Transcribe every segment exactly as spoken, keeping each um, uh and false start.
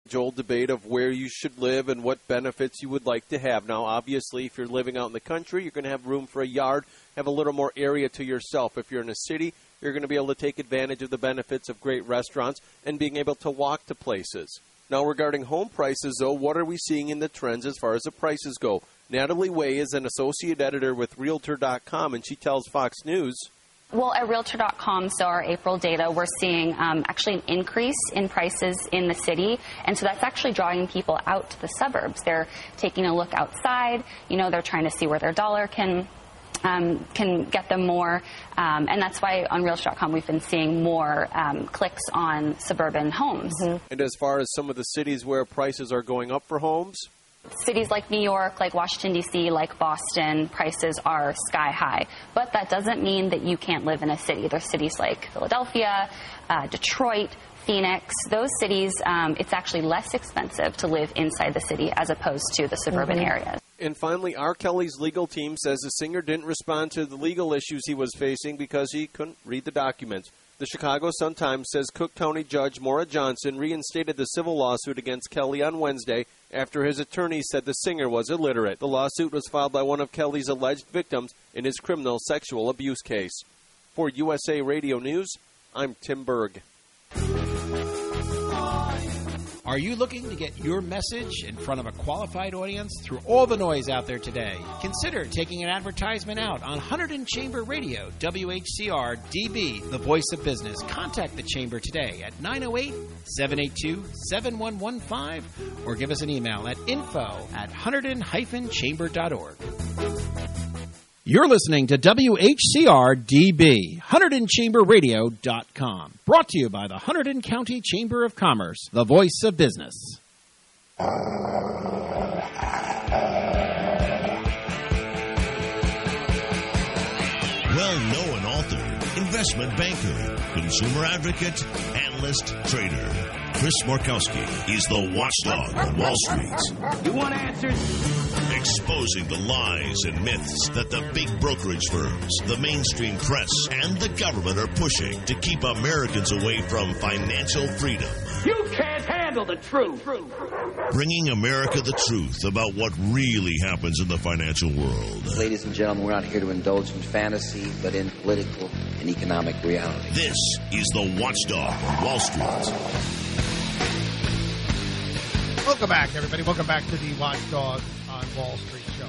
Old debate of where you should live and what benefits you would like to have. Now, obviously, if you're living out in the country, you're going to have room for a yard, have a little more area to yourself. If you're in a city, you're going to be able to take advantage of the benefits of great restaurants and being able to walk to places. Now, regarding home prices, though, what are we seeing in the trends as far as the prices go? Natalie Way is an associate editor with Realtor dot com, and she tells Fox News. Well, at Realtor dot com, so our April data, we're seeing um, actually an increase in prices in the city. And so that's actually drawing people out to the suburbs. They're taking a look outside. You know, they're trying to see where their dollar can um, can get them more. Um, and that's why on Realtor dot com we've been seeing more um, clicks on suburban homes. Mm-hmm. And as far as some of the cities where prices are going up for homes? Cities like New York, like Washington, D C, like Boston, prices are sky high. But that doesn't mean that you can't live in a city. There's cities like Philadelphia, uh, Detroit, Phoenix. Those cities, um, it's actually less expensive to live inside the city as opposed to the suburban mm-hmm. areas. And finally, R. Kelly's legal team says the singer didn't respond to the legal issues he was facing because he couldn't read the documents. The Chicago Sun-Times says Cook County Judge Maura Johnson reinstated the civil lawsuit against Kelly on Wednesday after his attorney said the singer was illiterate. The lawsuit was filed by one of Kelly's alleged victims in his criminal sexual abuse case. For U S A Radio News, I'm Tim Berg. Are you looking to get your message in front of a qualified audience through all the noise out there today? Consider taking an advertisement out on Hunterdon Chamber Radio, W H C R D B, the voice of business. Contact the Chamber today at nine oh eight, seven eight two, seven one one five or give us an email at info at hunterdon dash chamber dot org. You're listening to W H C R D B, Hunterdon Chamber Radio dot com. Brought to you by the Hunterdon County Chamber of Commerce, the voice of business. Well-known author, investment banker, consumer advocate, analyst, trader. Chris Markowski is the watchdog on Wall Street. You want answers? Exposing the lies and myths that the big brokerage firms, the mainstream press, and the government are pushing to keep Americans away from financial freedom. You can't handle the truth. Bringing America the truth about what really happens in the financial world. Ladies and gentlemen, we're not here to indulge in fantasy, but in political and economic reality. This is the Watchdog on Wall Street. Welcome back, everybody. Welcome back to the Watchdog on Wall Street show.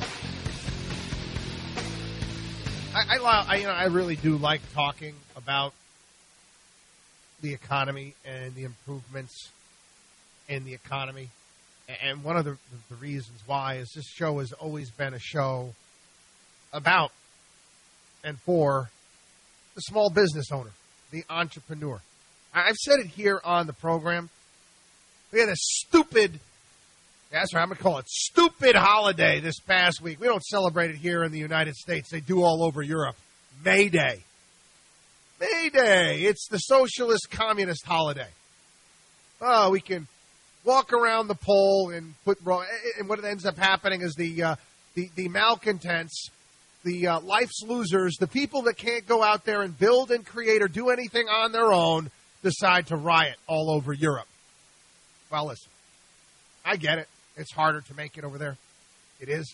I, I, I, you know, I really do like talking about the economy and the improvements in the economy. And one of the, the reasons why is this show has always been a show about and for the small business owner, the entrepreneur. I've said it here on the program. We had a stupid, that's right, I'm going to call it stupid holiday this past week. We don't celebrate it here in the United States. They do all over Europe. May Day. May Day. It's the socialist communist holiday. Oh, we can walk around the pole and put, and what ends up happening is the uh, the, the malcontents, the uh, life's losers, the people that can't go out there and build and create or do anything on their own decide to riot all over Europe. Well, listen, I get it. It's harder to make it over there. It is.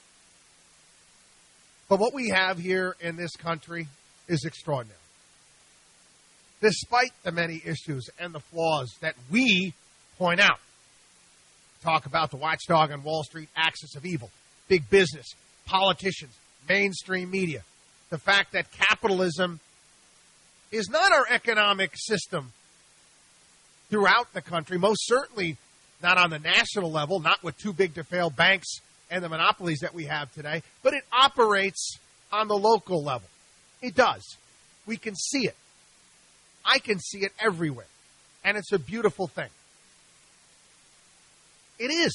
But what we have here in this country is extraordinary. Despite the many issues and the flaws that we point out. Talk about the watchdog on Wall Street, axis of evil, big business, politicians, mainstream media. The fact that capitalism is not our economic system throughout the country, most certainly not on the national level, not with too big to fail banks and the monopolies that we have today, but it operates on the local level. It does. We can see it. I can see it everywhere, and it's a beautiful thing. It is.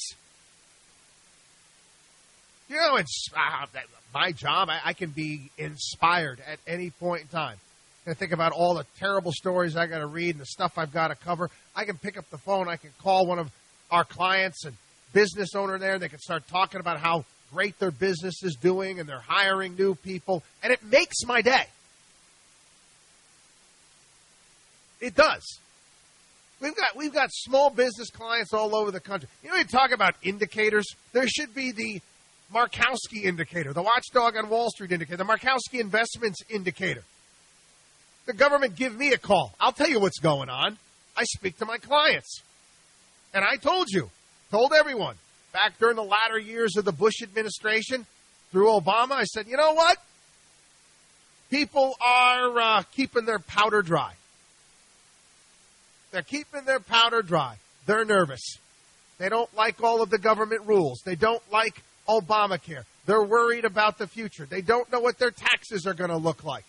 You know, it's uh, my job. I, I can be inspired at any point in time. I think about all the terrible stories I got to read and the stuff I've got to cover. I can pick up the phone. I can call one of our clients and business owner there. They can start talking about how great their business is doing and they're hiring new people. And it makes my day. It does. We've got we've got small business clients all over the country. You know, you talk about indicators. There should be the Markowski indicator, the Watchdog on Wall Street indicator, the Markowski Investments indicator. The government give me a call. I'll tell you what's going on. I speak to my clients. And I told you, told everyone, back during the latter years of the Bush administration, through Obama, I said, you know what? People are uh, keeping their powder dry. They're keeping their powder dry. They're nervous. They don't like all of the government rules. They don't like Obamacare. They're worried about the future. They don't know what their taxes are going to look like.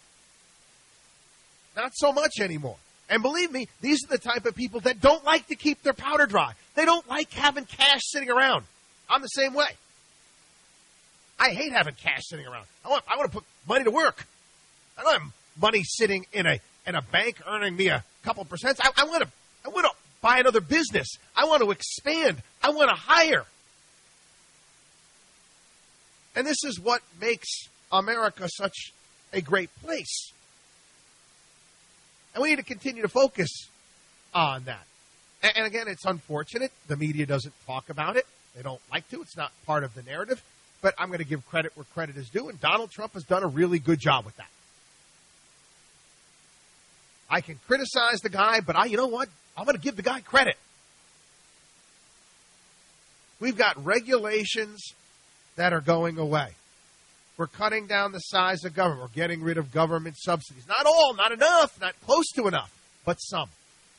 Not so much anymore. And believe me, these are the type of people that don't like to keep their powder dry. They don't like having cash sitting around. I'm the same way. I hate having cash sitting around. I want I want to put money to work. I don't have money sitting in a in a bank earning me a couple percent. I, I want to I want to buy another business. I want to expand. I want to hire. And this is what makes America such a great place. And we need to continue to focus on that. And, and again, it's unfortunate. The media doesn't talk about it. They don't like to. It's not part of the narrative. But I'm going to give credit where credit is due, and Donald Trump has done a really good job with that. I can criticize the guy, but I, you know what? I'm going to give the guy credit. We've got regulations that are going away. We're cutting down the size of government. We're getting rid of government subsidies. Not all, not enough, not close to enough, but some.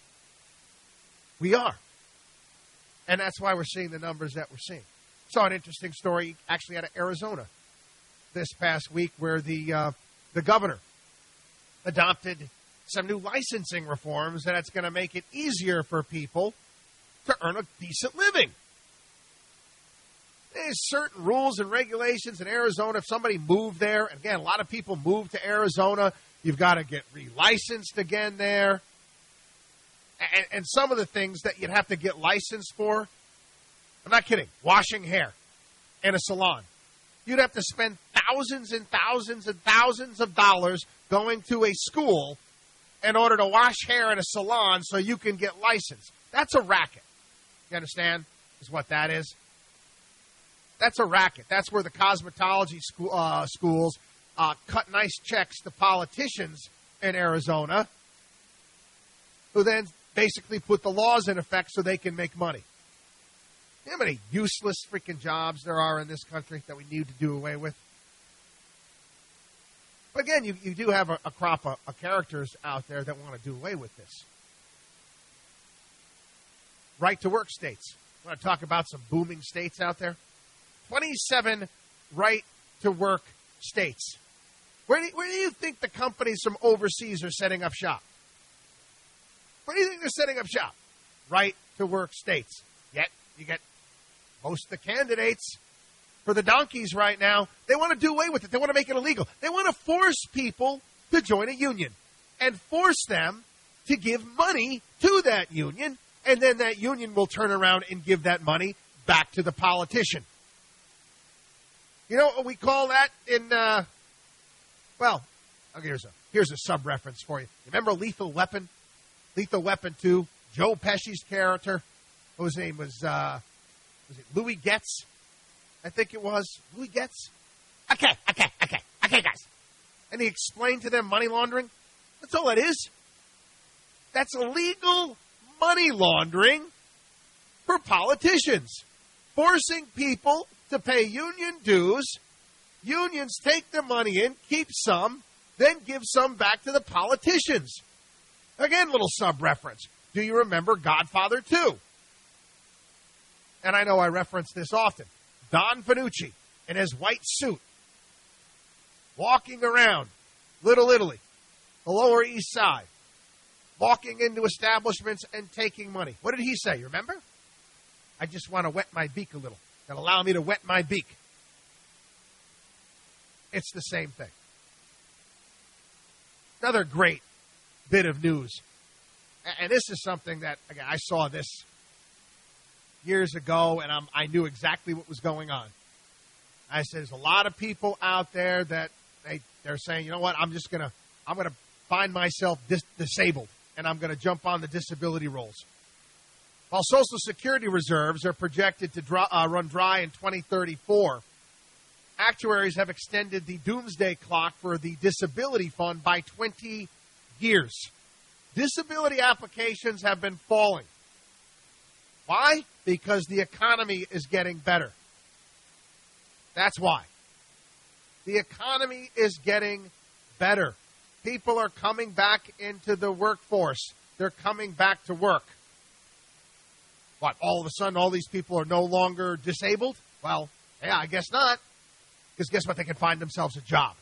We are. And that's why we're seeing the numbers that we're seeing. Saw an interesting story actually out of Arizona this past week where the uh, the governor adopted some new licensing reforms that's going to make it easier for people to earn a decent living. There's certain rules and regulations in Arizona. If somebody moved there, and again, a lot of people move to Arizona, you've got to get relicensed again there. And, and some of the things that you'd have to get licensed for, I'm not kidding, washing hair in a salon. You'd have to spend thousands and thousands and thousands of dollars going to a school in order to wash hair in a salon so you can get licensed. That's a racket. You understand? Is what that is. That's a racket. That's where the cosmetology school, uh, schools uh, cut nice checks to politicians in Arizona, who then basically put the laws in effect so they can make money. You know how many useless freaking jobs there are in this country that we need to do away with? But again, you, you do have a, a crop of, of characters out there that want to do away with this. Right-to-work states. I want to talk about some booming states out there. twenty-seven right-to-work states. Where do, you, where do you think the companies from overseas are setting up shop? Where do you think they're setting up shop? Right-to-work states. Yet, you get most of the candidates for the donkeys right now, they want to do away with it. They want to make it illegal. They want to force people to join a union and force them to give money to that union, and then that union will turn around and give that money back to the politician. You know what we call that in, uh, well, okay, here's a, here's a sub-reference for you. Remember Lethal Weapon? Lethal Weapon two, Joe Pesci's character, what his name was, uh, was it Louis Getz? I think it was. Louis Getz? Okay, okay, okay, okay, guys. And he explained to them money laundering. That's all that is. That's illegal money laundering for politicians. Forcing people to pay union dues. Unions take their money in, keep some, then give some back to the politicians. Again, little sub-reference. Do you remember Godfather two? And I know I reference this often. Don Fanucci in his white suit, walking around Little Italy, the Lower East Side, walking into establishments and taking money. What did he say? You remember? I just want to wet my beak a little. That allow me to wet my beak. It's the same thing. Another great bit of news. And this is something that, again, I saw this years ago, and I'm, I knew exactly what was going on. I said, there's a lot of people out there that they, they're saying, you know what, I'm just going to, I'm going to find myself dis- disabled and I'm going to jump on the disability rolls. While Social Security reserves are projected to dry, uh, run dry in twenty thirty-four, actuaries have extended the doomsday clock for the disability fund by twenty years. Disability applications have been falling. Why? Because the economy is getting better. That's why. The economy is getting better. People are coming back into the workforce. They're coming back to work. What, all of a sudden all these people are no longer disabled? Well, yeah, I guess not. Because guess what? They can find themselves a job.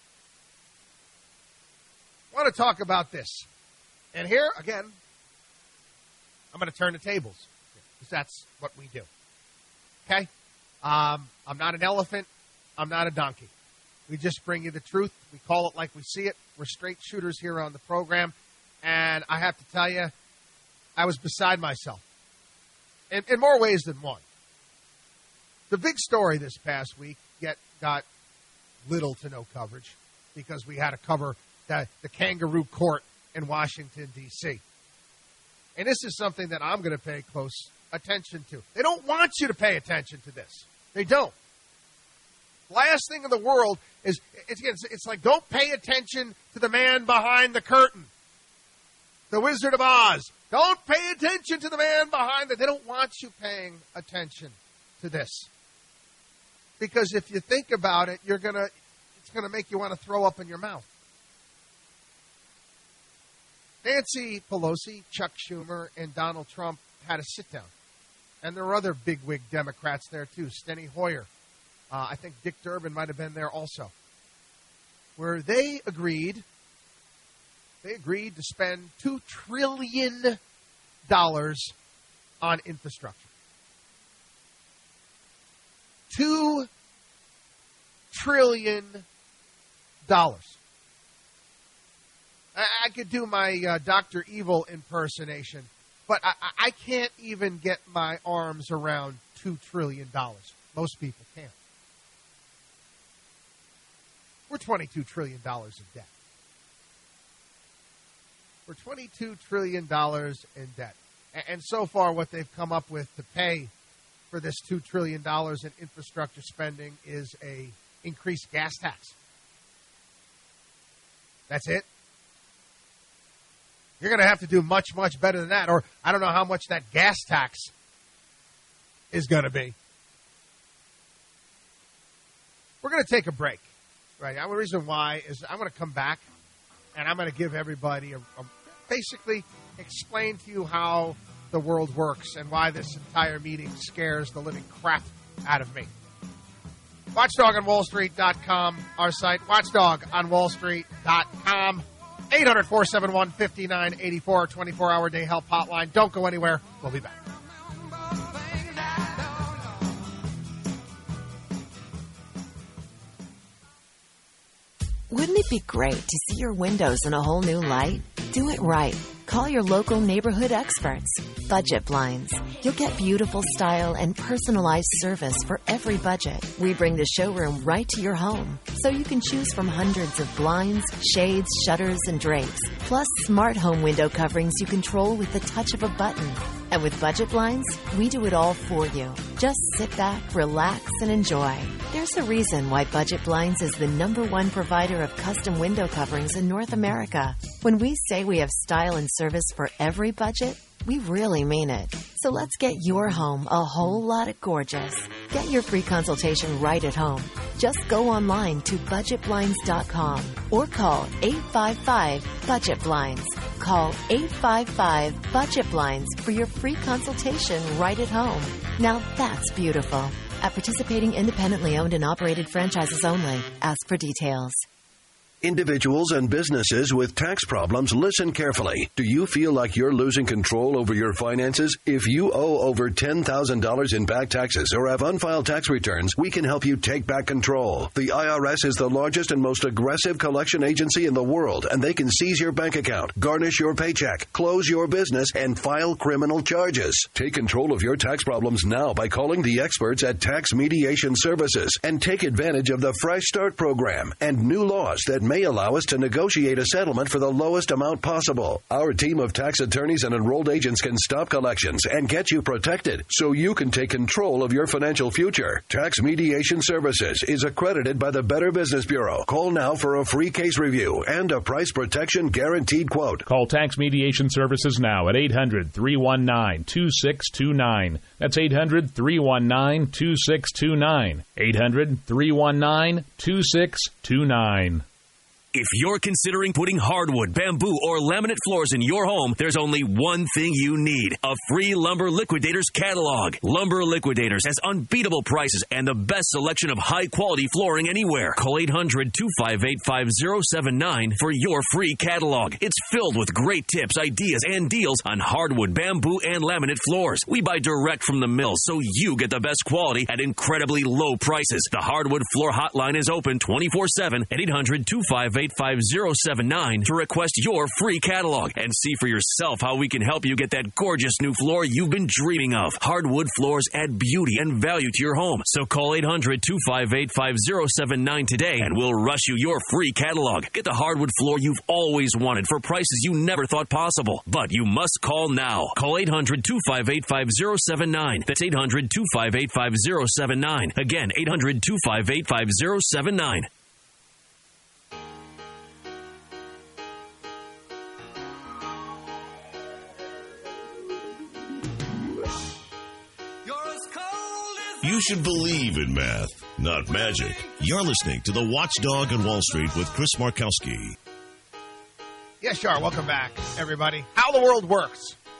I want to talk about this. And here, again, I'm going to turn the tables. Because that's what we do. Okay? Um, I'm not an elephant. I'm not a donkey. We just bring you the truth. We call it like we see it. We're straight shooters here on the program. And I have to tell you, I was beside myself. In, in more ways than one. The big story this past week get, got little to no coverage because we had to cover the, the kangaroo court in Washington, D C And this is something that I'm going to pay close attention to. They don't want you to pay attention to this. They don't. Last thing in the world is, it's, it's, it's like, don't pay attention to the man behind the curtain. The Wizard of Oz. Don't pay attention to the man behind it. They don't want you paying attention to this. Because if you think about it, you're gonna it's gonna make you want to throw up in your mouth. Nancy Pelosi, Chuck Schumer, and Donald Trump had a sit down. And there were other bigwig Democrats there too. Steny Hoyer. Uh, I think Dick Durbin might have been there also. Where they agreed They agreed to spend two trillion dollars on infrastructure. two trillion dollars. I, I could do my uh, Doctor Evil impersonation, but I, I can't even get my arms around two trillion dollars. Most people can't. We're twenty-two trillion dollars in debt. We're twenty-two trillion dollars in debt. And so far, what they've come up with to pay for this two trillion dollars in infrastructure spending is a increased gas tax. That's it. You're going to have to do much, much better than that. Or I don't know how much that gas tax is going to be. We're going to take a break. Right. The reason why is I'm going to come back. And I'm going to give everybody a, a basically explain to you how the world works and why this entire meeting scares the living crap out of me. Watchdog on Wall Street dot com, our site, watchdog on Wall Street dot com, eight hundred, four seven one, five nine eight four, twenty-four hour day help hotline. Don't go anywhere. We'll be back. Wouldn't it be great to see your windows in a whole new light? Do it right. Call your local neighborhood experts. Budget Blinds. You'll get beautiful style and personalized service for every budget. We bring the showroom right to your home, so you can choose from hundreds of blinds, shades, shutters, and drapes, plus smart home window coverings you control with the touch of a button. And with Budget Blinds, we do it all for you. Just sit back, relax, and enjoy. There's a reason why Budget Blinds is the number one provider of custom window coverings in North America. When we say we have style and service for every budget, we really mean it. So let's get your home a whole lot of gorgeous. Get your free consultation right at home. Just go online to budget blinds dot com or call eight five five, budget blinds. Call eight five five, budget blinds for your free consultation right at home. Now that's beautiful. At participating independently owned and operated franchises only. Ask for details. Individuals and businesses with tax problems, listen carefully. Do you feel like you're losing control over your finances? If you owe over ten thousand dollars in back taxes or have unfiled tax returns, we can help you take back control. The I R S is the largest and most aggressive collection agency in the world, and they can seize your bank account, garnish your paycheck, close your business, and file criminal charges. Take control of your tax problems now by calling the experts at Tax Mediation Services and take advantage of the Fresh Start program and new laws that make may allow us to negotiate a settlement for the lowest amount possible. Our team of tax attorneys and enrolled agents can stop collections and get you protected so you can take control of your financial future. Tax Mediation Services is accredited by the Better Business Bureau. Call now for a free case review and a price protection guaranteed quote. Call Tax Mediation Services now at eight hundred, three one nine, two six two nine. That's eight hundred, three one nine, two six two nine. eight hundred, three one nine, two six two nine. If you're considering putting hardwood, bamboo, or laminate floors in your home, there's only one thing you need: a free Lumber Liquidators catalog. Lumber Liquidators has unbeatable prices and the best selection of high-quality flooring anywhere. Call eight hundred, two five eight, five zero seven nine for your free catalog. It's filled with great tips, ideas, and deals on hardwood, bamboo, and laminate floors. We buy direct from the mill, so you get the best quality at incredibly low prices. The Hardwood Floor Hotline is open twenty-four seven at eight hundred, two five eight, five zero seven nine to request your free catalog and see for yourself how we can help you get that gorgeous new floor you've been dreaming of. Hardwood floors add beauty and value to your home. So call eight hundred, two five eight, five zero seven nine today and we'll rush you your free catalog. Get the hardwood floor you've always wanted for prices you never thought possible. But you must call now. Call eight hundred, two five eight, five zero seven nine. That's eight hundred, two five eight, five zero seven nine. Again, eight hundred, two five eight, five zero seven nine. You should believe in math, not magic. You're listening to The Watchdog on Wall Street with Chris Markowski. Yes, sure. Welcome back, everybody. How the world works.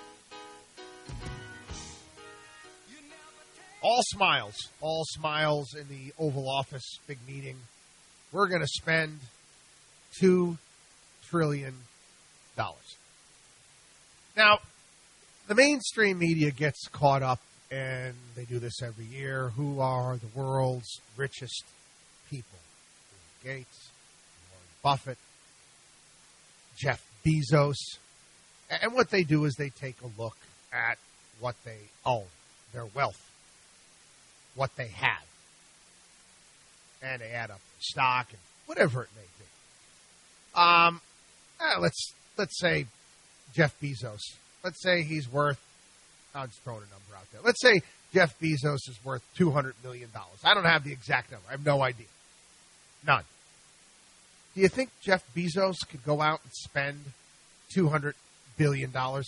All smiles. All smiles in the Oval Office big meeting. We're going to spend two trillion dollars. Now, the mainstream media gets caught up, and they do this every year. Who are the world's richest people? Bill Gates, Warren Buffett, Jeff Bezos. And what they do is they take a look at what they own, their wealth, what they have. And they add up the stock and whatever it may be. Um, eh, let's let's say Jeff Bezos. Let's say he's worth, I'm just throwing a number out there. Let's say Jeff Bezos is worth two hundred million dollars. I don't have the exact number. I have no idea. None. Do you think Jeff Bezos could go out and spend two hundred billion dollars?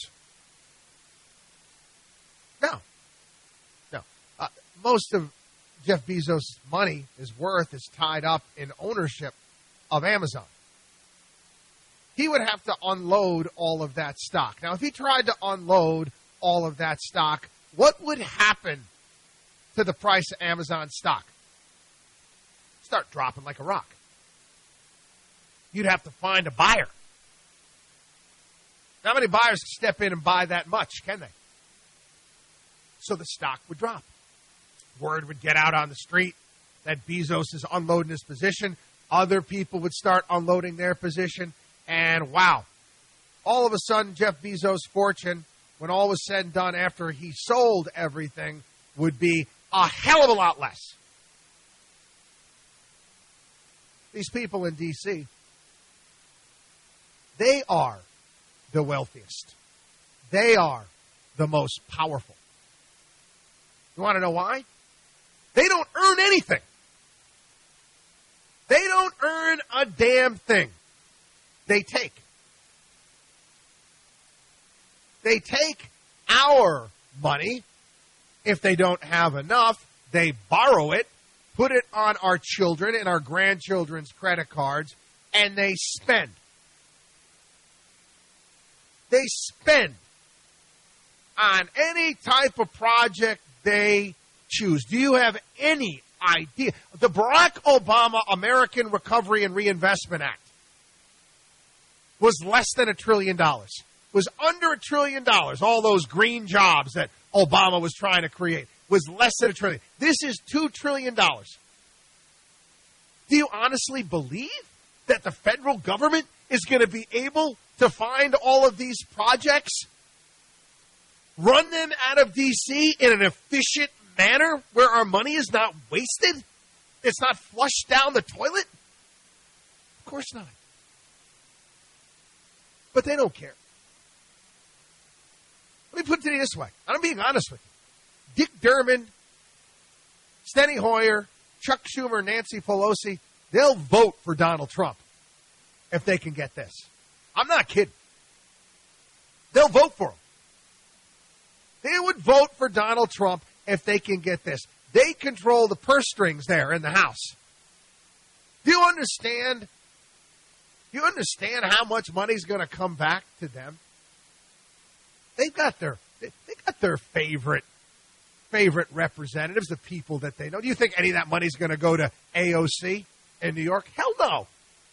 No. No. Uh, most of Jeff Bezos' money, his worth, is tied up in ownership of Amazon. He would have to unload all of that stock. Now, if he tried to unload all of that stock, what would happen to the price of Amazon stock? Start dropping like a rock. You'd have to find a buyer. Not many buyers can step in and buy that much, can they? So the stock would drop. Word would get out on the street that Bezos is unloading his position. Other people would start unloading their position. And wow, all of a sudden, Jeff Bezos' fortune, when all was said and done after he sold everything, would be a hell of a lot less. These people in D C, they are the wealthiest. They are the most powerful. You want to know why? They don't earn anything. They don't earn a damn thing. They take. They take our money. If they don't have enough, they borrow it, put it on our children and our grandchildren's credit cards, and they spend. They spend on any type of project they choose. Do you have any idea? The Barack Obama American Recovery and Reinvestment Act was less than a trillion dollars. Was under a trillion dollars. All those green jobs that Obama was trying to create was less than a trillion. This is two trillion dollars. Do you honestly believe that the federal government is going to be able to find all of these projects, run them out of D C in an efficient manner where our money is not wasted? It's not flushed down the toilet? Of course not. But they don't care. Let me put it to you this way. I'm being honest with you. Dick Durbin, Steny Hoyer, Chuck Schumer, Nancy Pelosi, they'll vote for Donald Trump if they can get this. I'm not kidding. They'll vote for him. They would vote for Donald Trump if they can get this. They control the purse strings there in the House. Do you understand? Do you understand how much money's going to come back to them? They've got their they got their favorite favorite representatives, the people that they know. Do you think any of that money's going to go to A O C in New York? Hell no.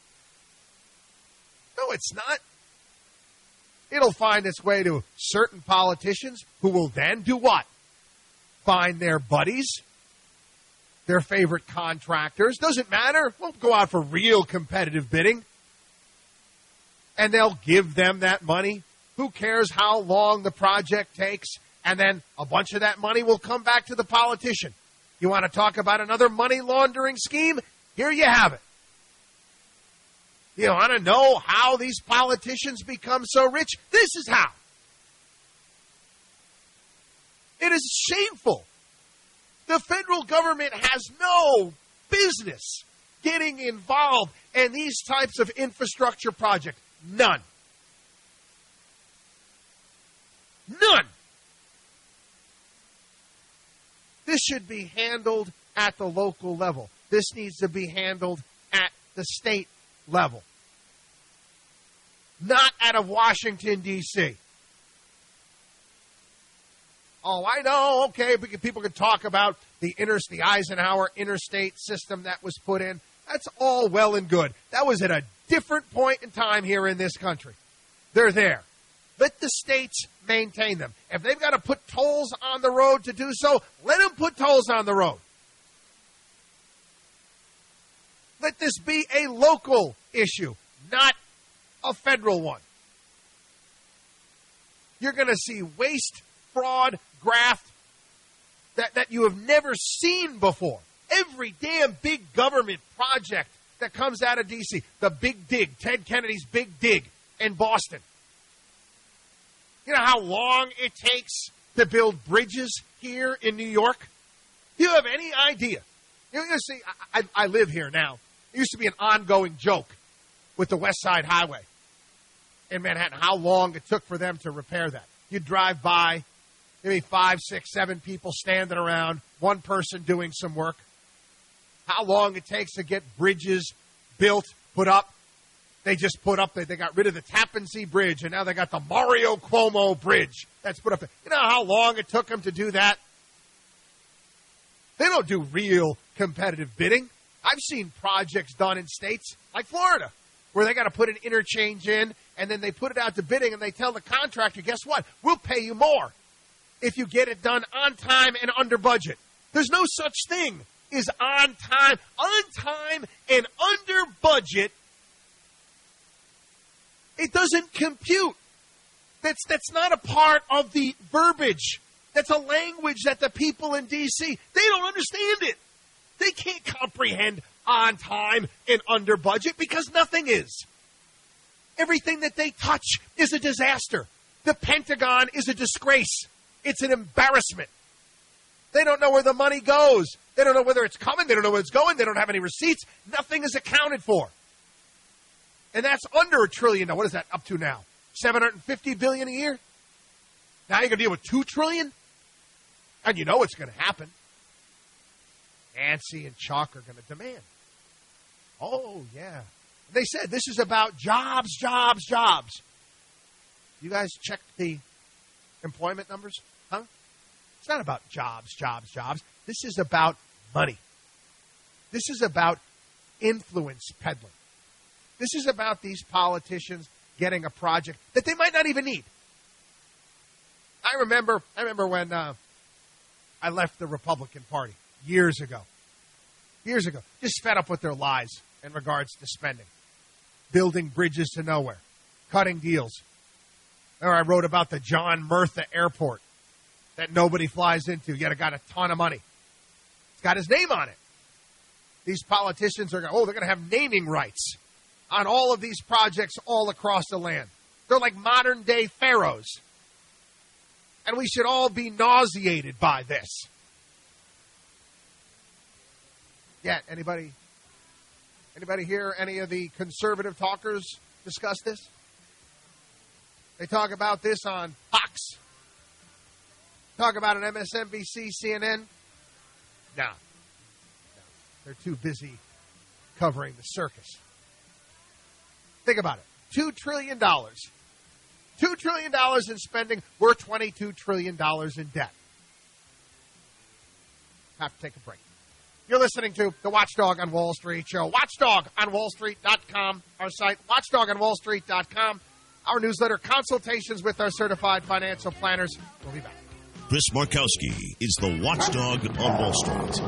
No, it's not. It'll find its way to certain politicians who will then do what? Find their buddies, their favorite contractors. Doesn't matter. Won't go out for real competitive bidding. And they'll give them that money. Who cares how long the project takes? And then a bunch of that money will come back to the politician. You want to talk about another money laundering scheme? Here you have it. You want to know how these politicians become so rich? This is how. It is shameful. The federal government has no business getting involved in these types of infrastructure projects. None. None. This should be handled at the local level. This needs to be handled at the state level. Not out of Washington, D C Oh, I know, okay, people can talk about the, inter- the Eisenhower interstate system that was put in. That's all well and good. That was at a different point in time here in this country. They're there. Let the states maintain them. If they've got to put tolls on the road to do so, let them put tolls on the road. Let this be a local issue, not a federal one. You're going to see waste, fraud, graft that, that you have never seen before. Every damn big government project that comes out of D C, the Big Dig, Ted Kennedy's Big Dig in Boston. You know how long it takes to build bridges here in New York? Do you have any idea? You know, see, I, I, I live here now. It used to be an ongoing joke with the West Side Highway in Manhattan, how long it took for them to repair that. You'd drive by, maybe five, six, seven people standing around, one person doing some work. How long it takes to get bridges built, put up. They just put up, they, they got rid of the Tappan Zee Bridge, and now they got the Mario Cuomo Bridge that's put up there. You know how long it took them to do that? They don't do real competitive bidding. I've seen projects done in states like Florida where they got to put an interchange in, and then they put it out to bidding, and they tell the contractor, guess what? We'll pay you more if you get it done on time and under budget. There's no such thing as on time. On time and under budget, it doesn't compute. That's, that's not a part of the verbiage. That's a language that the people in D C, they don't understand it. They can't comprehend on time and under budget because nothing is. Everything that they touch is a disaster. The Pentagon is a disgrace. It's an embarrassment. They don't know where the money goes. They don't know whether it's coming. They don't know where it's going. They don't have any receipts. Nothing is accounted for. And that's under a trillion. Now, what is that up to now? seven hundred fifty billion dollars a year? Now you're going to deal with two trillion dollars? And you know what's going to happen. Nancy and Chuck are going to demand. Oh, yeah. They said this is about jobs, jobs, jobs. You guys check the employment numbers? Huh? It's not about jobs, jobs, jobs. This is about money. This is about influence peddling. This is about these politicians getting a project that they might not even need. I remember, I remember when uh, I left the Republican Party years ago. Years ago. Just fed up with their lies in regards to spending. Building bridges to nowhere. Cutting deals. Or I wrote about the John Murtha Airport that nobody flies into, yet it got a ton of money. It's got his name on it. These politicians are going, oh, they're going to have naming rights on all of these projects all across the land. They're like modern-day pharaohs. And we should all be nauseated by this. Yeah, anybody, anybody hear any of the conservative talkers discuss this? They talk about this on Fox. Talk about it on M S N B C, C N N. No. no. They're too busy covering the circus. Think about it. Two trillion dollars. Two trillion dollars in spending. We're twenty-two trillion dollars in debt. Have to take a break. You're listening to the Watchdog on Wall Street show. Watchdog on Wall Street dot com, our site. Watchdog on Wall Street dot com. Our newsletter, consultations with our certified financial planners. We'll be back. Chris Markowski is the Watchdog on Wall Street.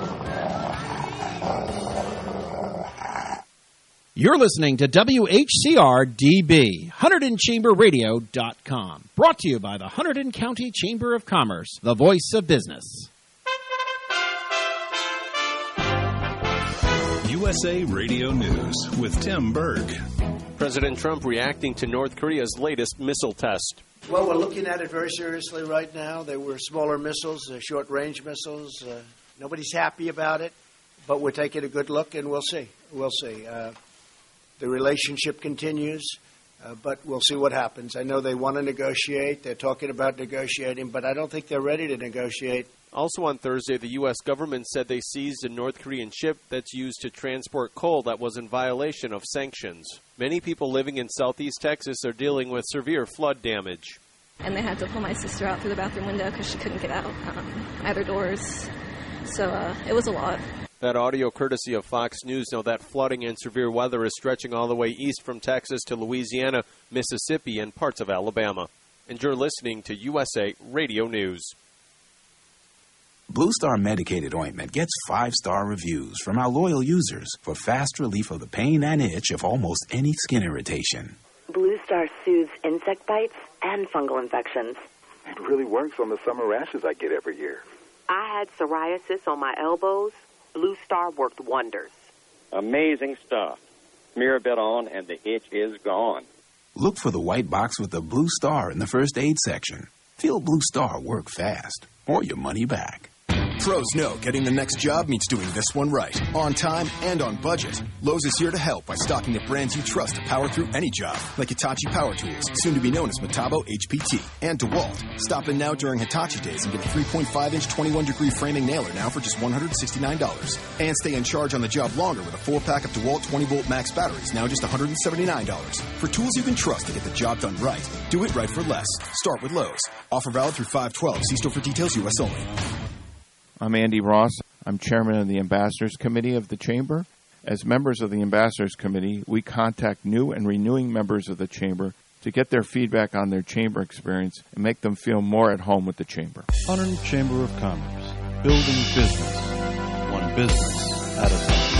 You're listening to W H C R D B, Hunterdon Chamber Radio dot com. Brought to you by the Hunterdon County Chamber of Commerce, the voice of business. U S A Radio News with Tim Berg. President Trump reacting to North Korea's latest missile test. Well, we're looking at it very seriously right now. They were smaller missiles, uh, short-range missiles. Uh, nobody's happy about it, but we're taking a good look, and we'll see. We'll see. Uh, the relationship continues, uh, but we'll see what happens. I know they want to negotiate. They're talking about negotiating, but I don't think they're ready to negotiate. Also on Thursday, the U S government said they seized a North Korean ship that's used to transport coal that was in violation of sanctions. Many people living in southeast Texas are dealing with severe flood damage. And they had to pull my sister out through the bathroom window because she couldn't get out um, either doors. So uh, it was a lot. That audio courtesy of Fox News. Now that flooding and severe weather is stretching all the way east from Texas to Louisiana, Mississippi, and parts of Alabama. And you're listening to U S A Radio News. Blue Star Medicated Ointment gets five-star reviews from our loyal users for fast relief of the pain and itch of almost any skin irritation. Blue Star soothes insect bites and fungal infections. It really works on the summer rashes I get every year. I had psoriasis on my elbows. Blue Star worked wonders. Amazing stuff. Smear a bit on and the itch is gone. Look for the white box with the Blue Star in the first aid section. Feel Blue Star work fast or your money back. Pros know getting the next job means doing this one right, on time and on budget. Lowe's is here to help by stocking the brands you trust to power through any job, like Hitachi Power Tools, soon to be known as Metabo H P T, and DeWalt. Stop in now during Hitachi Days and get a three point five inch twenty-one degree framing nailer now for just one hundred sixty-nine dollars. And stay in charge on the job longer with a four-pack of DeWalt twenty volt max batteries, now just one hundred seventy-nine dollars. For tools you can trust to get the job done right, do it right for less. Start with Lowe's. Offer valid through five twelve. See store for details, U S only. I'm Andy Ross. I'm chairman of the Ambassadors Committee of the Chamber. As members of the Ambassadors Committee, we contact new and renewing members of the Chamber to get their feedback on their Chamber experience and make them feel more at home with the Chamber. Hunterdon Chamber of Commerce, building business, one business at a time.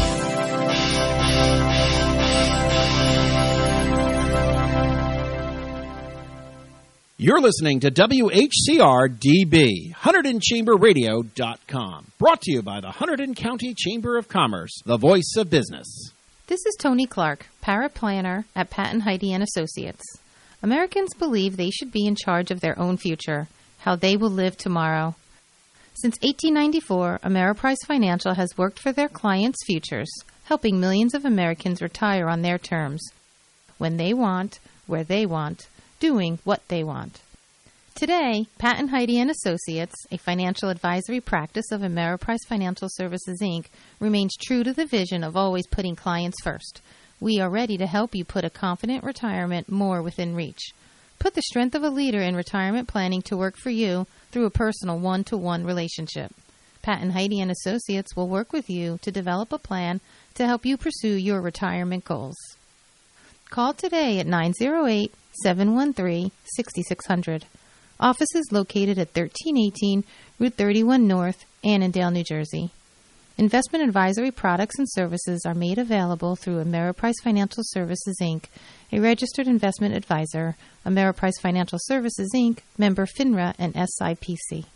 You're listening to W H C R D B, Hunterdon Chamber Radio dot com. Brought to you by the Hunterdon County Chamber of Commerce, the voice of business. This is Tony Clark, paraplanner at Patton Heide and Associates. Americans believe they should be in charge of their own future, how they will live tomorrow. Since eighteen ninety-four, Ameriprise Financial has worked for their clients' futures, helping millions of Americans retire on their terms, when they want, where they want, doing what they want. Today, Patton Heide and Associates, a financial advisory practice of Ameriprise Financial Services, Incorporated, remains true to the vision of always putting clients first. We are ready to help you put a confident retirement more within reach. Put the strength of a leader in retirement planning to work for you through a personal one-to-one relationship. Patton Heide and Associates will work with you to develop a plan to help you pursue your retirement goals. Call today at nine oh eight, seven one three, six six zero zero. Office is located at thirteen eighteen Route thirty-one North, Annandale, New Jersey. Investment advisory products and services are made available through Ameriprise Financial Services, Incorporated, a registered investment advisor, Ameriprise Financial Services, Incorporated, member FINRA and S I P C.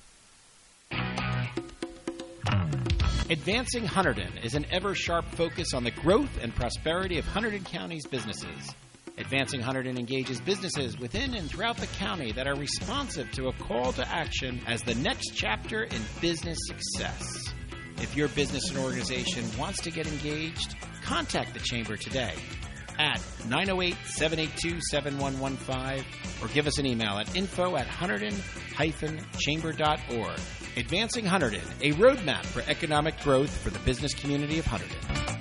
Advancing Hunterdon is an ever-sharp focus on the growth and prosperity of Hunterdon County's businesses. Advancing one hundred engages businesses within and throughout the county that are responsive to a call to action as the next chapter in business success. If your business and organization wants to get engaged, contact the Chamber today at nine oh eight, seven eight two, seven one one five or give us an email at info at hunterdon dash chamber dot org. Advancing Hunterdon, a roadmap for economic growth for the business community of Hunterdon.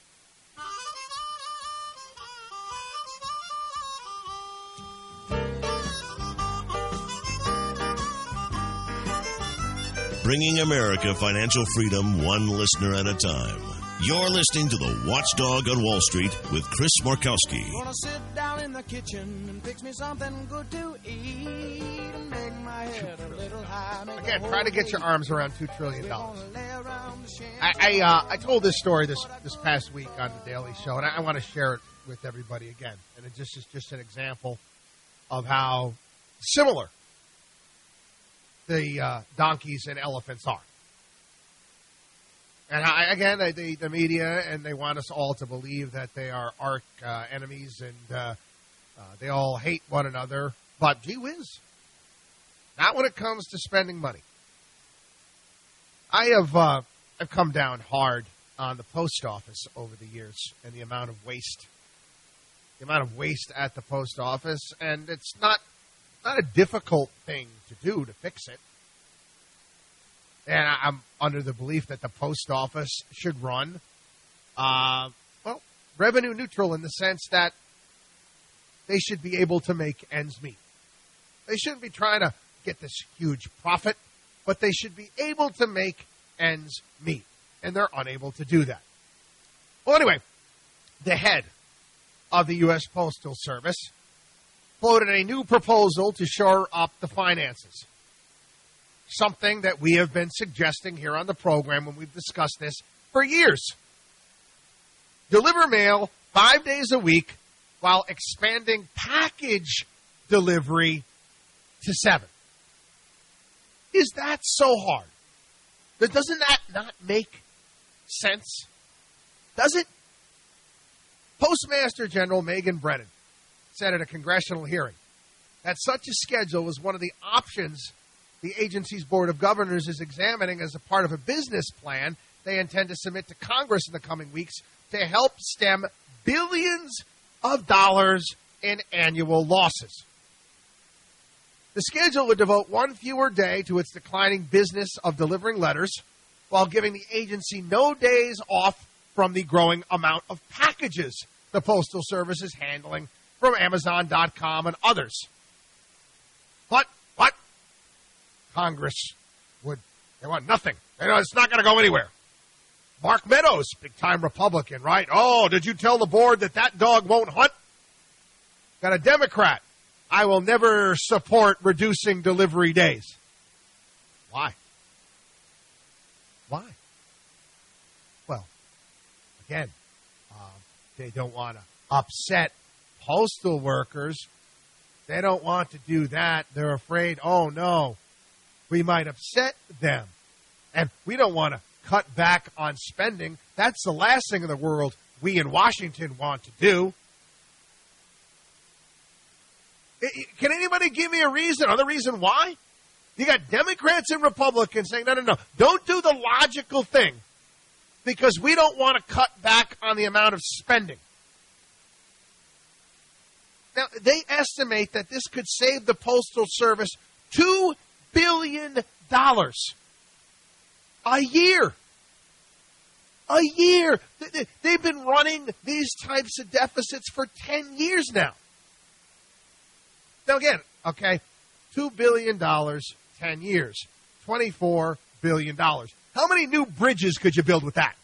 Bringing America financial freedom one listener at a time. You're listening to the Watchdog on Wall Street with Chris Markowski. Gonna sit down in the kitchen and fix me something good to eat and make my head a little high. Again, try to get your arms around two trillion dollars. I I, uh, I told this story this this past week on the Daily Show, and I, I want to share it with everybody again. And it just is just an example of how similar the uh, donkeys and elephants are. And I, again, the, the media, and they want us all to believe that they are arch uh, enemies and uh, uh, they all hate one another. But gee whiz, not when it comes to spending money. I have uh, I've come down hard on the post office over the years and the amount of waste, the amount of waste at the post office, and it's not not a difficult thing to do to fix it. And I'm under the belief that the post office should run, uh, well, revenue neutral in the sense that they should be able to make ends meet. They shouldn't be trying to get this huge profit, but they should be able to make ends meet. And they're unable to do that. Well, anyway, the head of the U S Postal Service floated a new proposal to shore up the finances. Something that we have been suggesting here on the program when we've discussed this for years. Deliver mail five days a week while expanding package delivery to seven. Is that so hard? Doesn't that not make sense? Does it? Postmaster General Megan Brennan said at a congressional hearing that such a schedule was one of the options the agency's Board of Governors is examining as a part of a business plan they intend to submit to Congress in the coming weeks to help stem billions of dollars in annual losses. The schedule would devote one fewer day to its declining business of delivering letters while giving the agency no days off from the growing amount of packages the Postal Service is handling from Amazon dot com and others. But what? Congress would, they want nothing. They know it's not going to go anywhere. Mark Meadows, big-time Republican, right? Oh, did you tell the board that that dog won't hunt? Got a Democrat. I will never support reducing delivery days. Why? Why? Well, again, uh, they don't want to upset postal workers. They don't want to do that. They're afraid, oh, no, we might upset them. And we don't want to cut back on spending. That's the last thing in the world we in Washington want to do. Can anybody give me a reason, another reason why? You got Democrats and Republicans saying, no, no, no, don't do the logical thing because we don't want to cut back on the amount of spending. Now, they estimate that this could save the Postal Service two billion dollars a year. A year. They've been running these types of deficits for ten years now. Now, again, okay, two billion dollars, ten years, twenty-four billion dollars. How many new bridges could you build with that?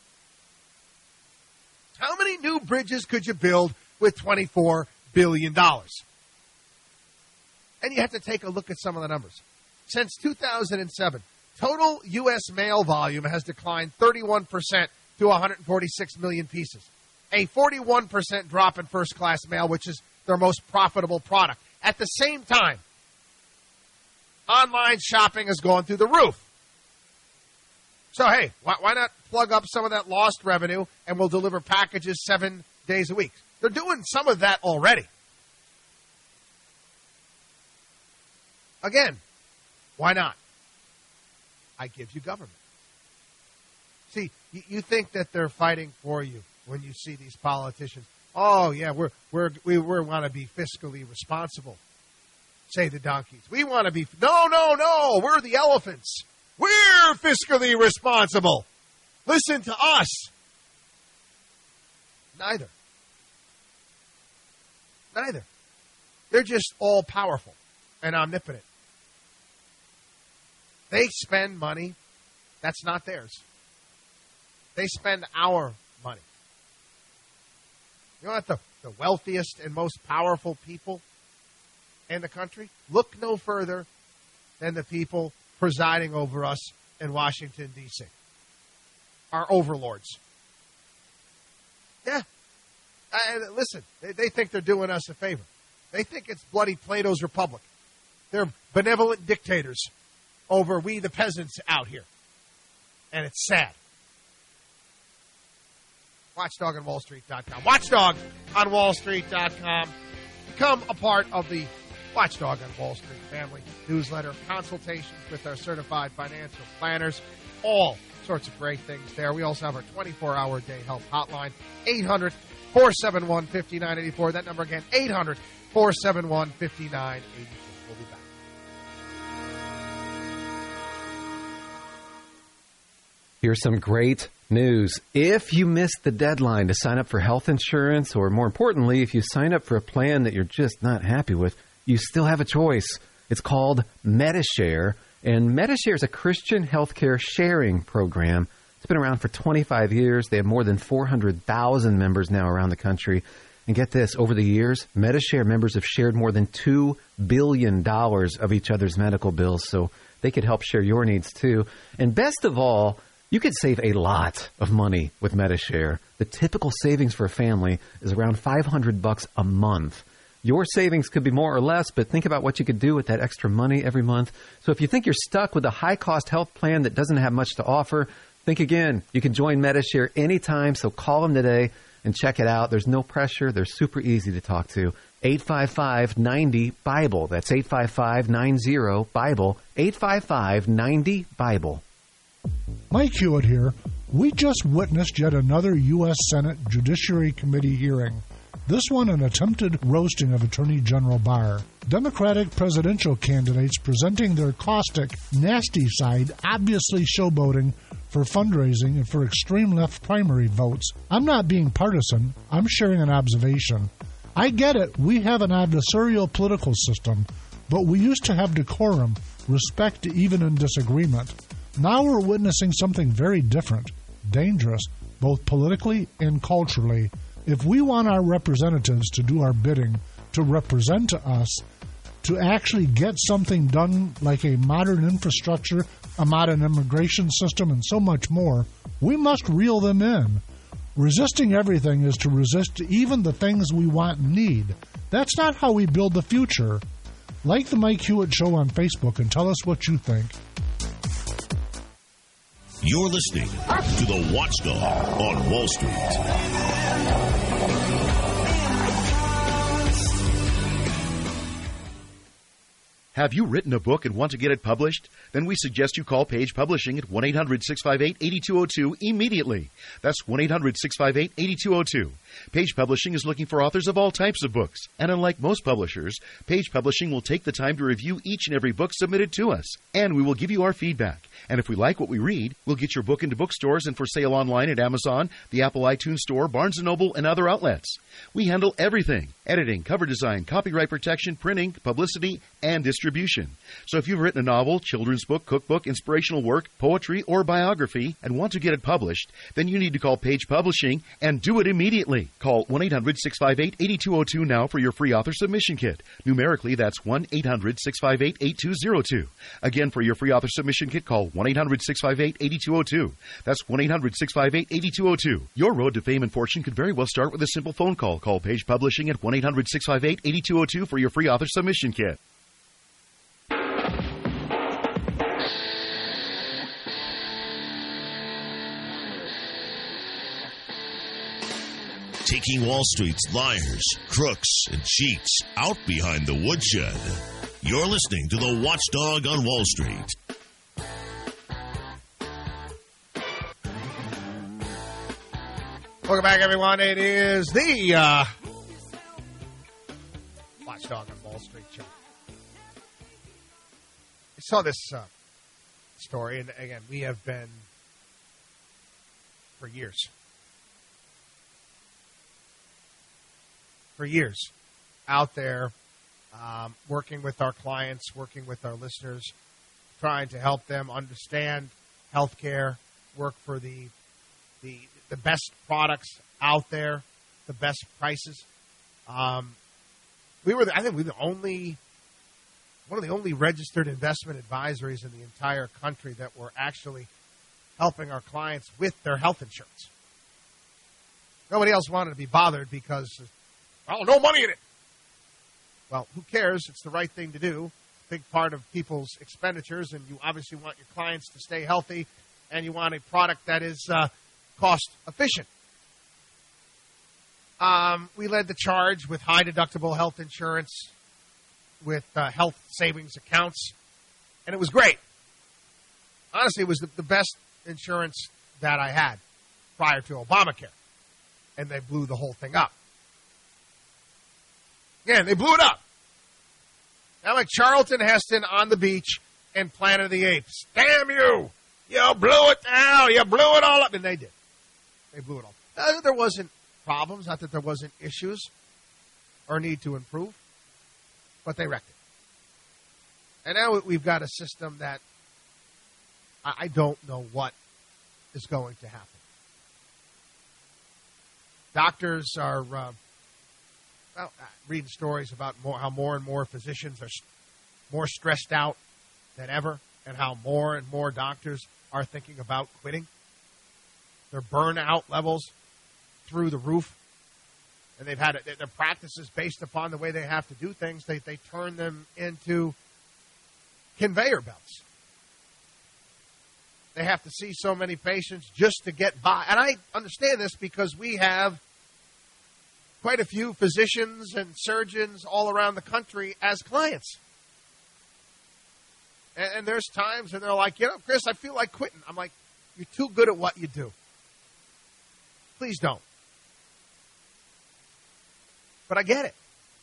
How many new bridges could you build with twenty-four billion dollars? And you have to take a look at some of the numbers. Since two thousand seven, total U S mail volume has declined thirty-one percent to one hundred forty-six million pieces. A forty-one percent drop in first-class mail, which is their most profitable product. At the same time, online shopping has gone through the roof. So, hey, why, why not plug up some of that lost revenue and we'll deliver packages seven days a week? They're doing some of that already. Again, why not? I give you government. See, you, you think that they're fighting for you when you see these politicians. Oh, yeah, we're, we're, we we want to be fiscally responsible, say the donkeys. We want to be, no, no, no, we're the elephants. We're fiscally responsible. Listen to us. Neither. Neither. They're just all powerful and omnipotent. They spend money that's not theirs. They spend our money. You know what the, the wealthiest and most powerful people in the country? Look no further than the people presiding over us in Washington, D C Our overlords. Yeah. I, listen, they, they think they're doing us a favor. They think it's bloody Plato's Republic. They're benevolent dictators over we the peasants out here. And it's sad. Watchdog on Wall Street dot com. Watchdog on Wall Street dot com. Become a part of the Watchdog on Wall Street family newsletter, consultations with our certified financial planners, all sorts of great things there. We also have our twenty-four hour day help hotline, eight hundred, four seven one, five nine eight four. That number again, eight hundred, four seven one, five nine eight four. We'll be back. Here's some great news. If you missed the deadline to sign up for health insurance, or more importantly, if you sign up for a plan that you're just not happy with, you still have a choice. It's called Medi-Share, and Medi-Share is a Christian healthcare sharing program. It's been around for twenty-five years. They have more than four hundred thousand members now around the country. And get this, over the years, Medi-Share members have shared more than two billion dollars of each other's medical bills, so they could help share your needs too. And best of all, you could save a lot of money with Medi-Share. The typical savings for a family is around five hundred bucks a month. Your savings could be more or less, but think about what you could do with that extra money every month. So if you think you're stuck with a high-cost health plan that doesn't have much to offer, think again. You can join Medi-Share anytime, so call them today and check it out. There's no pressure. They're super easy to talk to. eight five five, nine zero, BIBLE. That's eight five five, nine zero, BIBLE. eight five five, nine zero, BIBLE. Mike Hewitt here. We just witnessed yet another U S Senate Judiciary Committee hearing. This one an attempted roasting of Attorney General Barr. Democratic presidential candidates presenting their caustic, nasty side, obviously showboating for fundraising and for extreme left primary votes. I'm not being partisan. I'm sharing an observation. I get it. We have an adversarial political system, but we used to have decorum, respect even in disagreement. Now we're witnessing something very different, dangerous, both politically and culturally. If we want our representatives to do our bidding, to represent us, to actually get something done like a modern infrastructure, a modern immigration system, and so much more, we must reel them in. Resisting everything is to resist even the things we want and need. That's not how we build the future. Like the Mike Hewitt Show on Facebook and tell us what you think. You're listening to the Watchdog on Wall Street. Have you written a book and want to get it published? Then we suggest you call Page Publishing at one eight hundred, six five eight, eight two zero two immediately. That's one eight hundred, six five eight, eight two zero two. Page Publishing is looking for authors of all types of books. And unlike most publishers, Page Publishing will take the time to review each and every book submitted to us. And we will give you our feedback. And if we like what we read, we'll get your book into bookstores and for sale online at Amazon, the Apple iTunes Store, Barnes and Noble, and other outlets. We handle everything: editing, cover design, copyright protection, printing, publicity, and distribution. So if you've written a novel, children's book, cookbook, inspirational work, poetry, or biography and want to get it published, then you need to call Page Publishing and do it immediately. Call one eight hundred, six five eight, eight two zero two now for your free author submission kit. Numerically, that's one eight hundred, six five eight, eight two zero two. Again, for your free author submission kit, call one eight hundred, six five eight, eight two zero two. That's one eight hundred, six five eight, eight two zero two. Your road to fame and fortune could very well start with a simple phone call. Call Page Publishing at one eight hundred, six five eight, eight two zero two for your free author submission kit. Taking Wall Street's liars, crooks, and cheats out behind the woodshed. You're listening to the Watchdog on Wall Street. Welcome back, everyone. It is the uh, Watchdog on Wall Street show. I saw this uh, story, and again, we have been for years, for years out there um, working with our clients, working with our listeners, trying to help them understand healthcare, work for the the the best products out there, the best prices. Um, we were, the, I think, we were the only, one of the only registered investment advisories in the entire country that were actually helping our clients with their health insurance. Nobody else wanted to be bothered because, oh, no money in it. Well, who cares? It's the right thing to do. Big part of people's expenditures, and you obviously want your clients to stay healthy, and you want a product that is uh, cost efficient. Um, we led the charge with high deductible health insurance, with uh, health savings accounts, and it was great. Honestly, it was the, the best insurance that I had prior to Obamacare, and they blew the whole thing up. Again, they blew it up. Now, like Charlton Heston on the beach in Planet of the Apes. Damn you! You blew it down. You blew it all up, and they did. They blew it all. Not that there wasn't problems, not that there wasn't issues or need to improve, but they wrecked it. And now we've got a system that I don't know what is going to happen. Doctors are uh, well, reading stories about more, how more and more physicians are more stressed out than ever, and how more and more doctors are thinking about quitting. Their burnout levels through the roof, and they've had their practices based upon the way they have to do things. They they turn them into conveyor belts. They have to see so many patients just to get by, and I understand this because we have quite a few physicians and surgeons all around the country as clients. And, and there's times when they're like, you know, Chris, I feel like quitting. I'm like, you're too good at what you do. Please don't. But I get it.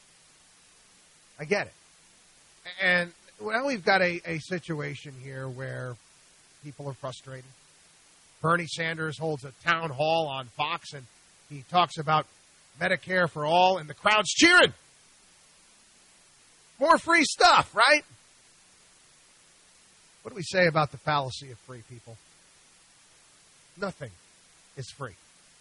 I get it. And now we've got a, a situation here where people are frustrated. Bernie Sanders holds a town hall on Fox, and he talks about Medicare for all, and the crowd's cheering. More free stuff, right? What do we say about the fallacy of free, people? Nothing is free.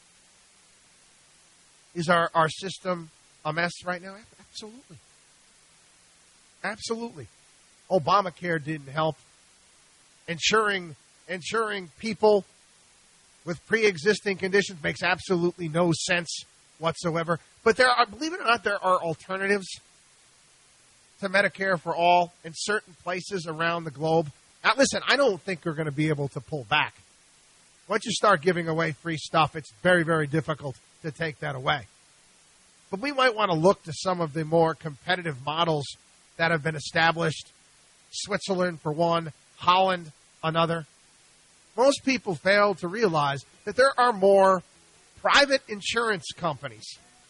Is our, our system a mess right now? Absolutely. Absolutely. Obamacare didn't help. Insuring, insuring people with pre-existing conditions makes absolutely no sense whatsoever. But there are, believe it or not, there are alternatives to Medicare for all in certain places around the globe. Now, listen, I don't think we're going to be able to pull back. Once you start giving away free stuff, it's very, very difficult to take that away. But we might want to look to some of the more competitive models that have been established. Switzerland, for one, Holland, another. Most people fail to realize that there are more private insurance companies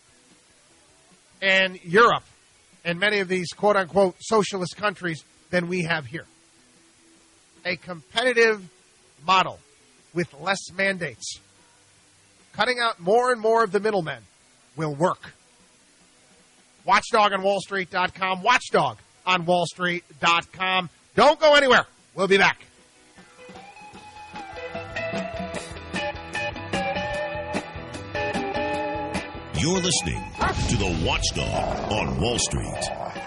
in Europe and many of these quote-unquote socialist countries than we have here. A competitive model with less mandates, cutting out more and more of the middlemen, will work. Watchdog on Wall Street dot com. Watchdog on Wall Street dot com. Don't go anywhere. We'll be back. You're listening to the Watchdog on Wall Street.